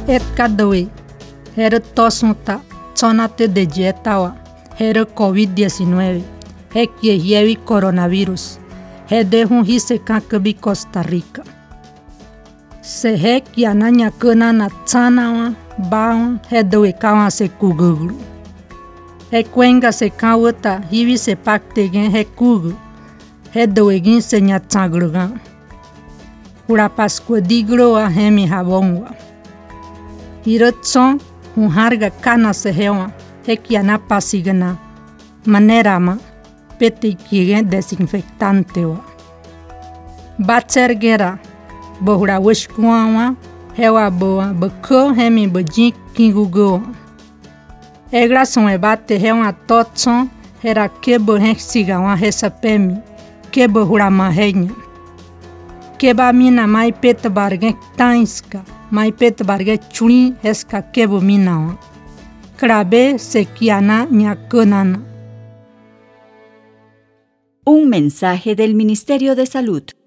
Et kadoi, her tosunta, tsonate de jetawa, her COVID-19, he kiehevi coronavirus, he dehun hise kankabi Costa Rica. Se he kiana nyakana na tsanawa, baun, he doe kawa se kuguglu. He kwenga se kawata, hivi se paktegen he kugu, he doegin se nyatsaglugan. Hura Pascua digroa hemi habongwa. Hirotson, harga kana se hewa, he kiana pasigana, manerama, pete kigen desinfectante wa. Batsergera, bohura wishkuawa, hewa boa, bako hemi bojin kingugoa. Egra son ebate hewa totson, hera kebo hensigawa hesapemi, kebo hura mahenya. Keba mina mai peta bargen tainska, mai peta bargen chulin heska kebo minawa. Krabe se kiana nyakonana. Un mensaje del Ministerio de Salud.